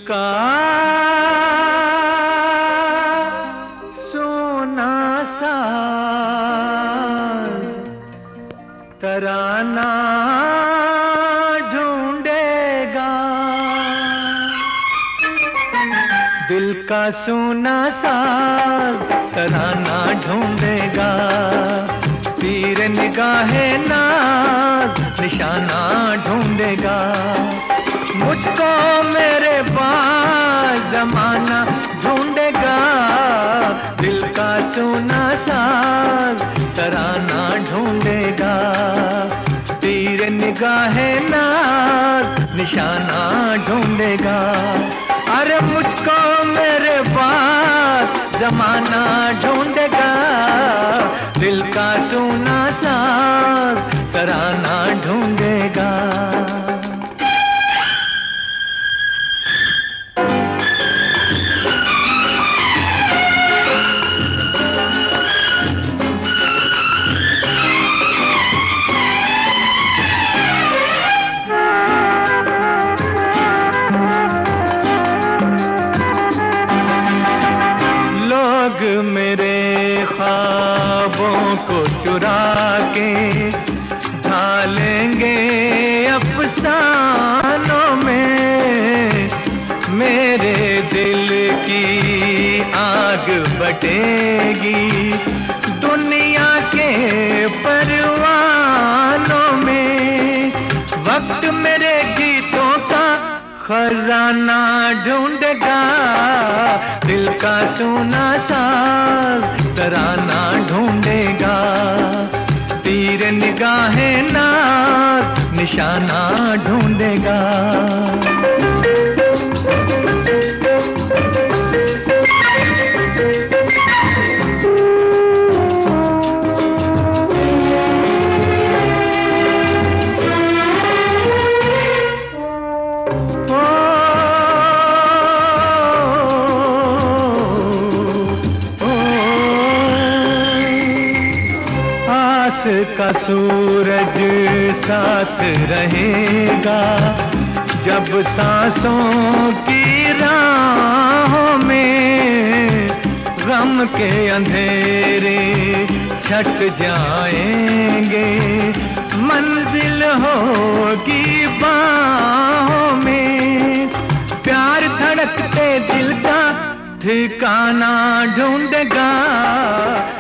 का सोना साज तराना ढूंढेगा, दिल का सोना साज तराना ढूंढेगा, तीर निगाहे नाज निशाना ढूंढेगा। मुझको मेरे पास जमाना ढूंढेगा, दिल का सोना साज तराना ढूंढेगा, तीर निगाहे नाज निशाना ढूंढेगा। अरे मुझको मेरे पास जमाना ढूंढेगा, दिल का सोना साज तराना ढूंढेगा। मेरे ख्वाबों को चुरा के ढालेंगे अफसानों में, मेरे दिल की आग बटेगी दुनिया के परवानों में। वक्त मेरे गीतों का खजाना ढूंढेगा, दिल का सोना साज तराना ढूंढेगा, तीर निगाहे नाज निशाना ढूंढेगा। का सूरज साथ रहेगा, जब सांसों की राहों में गम के अंधेरे छट जाएंगे, मंजिल होगी बाहों में। प्यार धड़कते दिल का ठिकाना ढूंढेगा,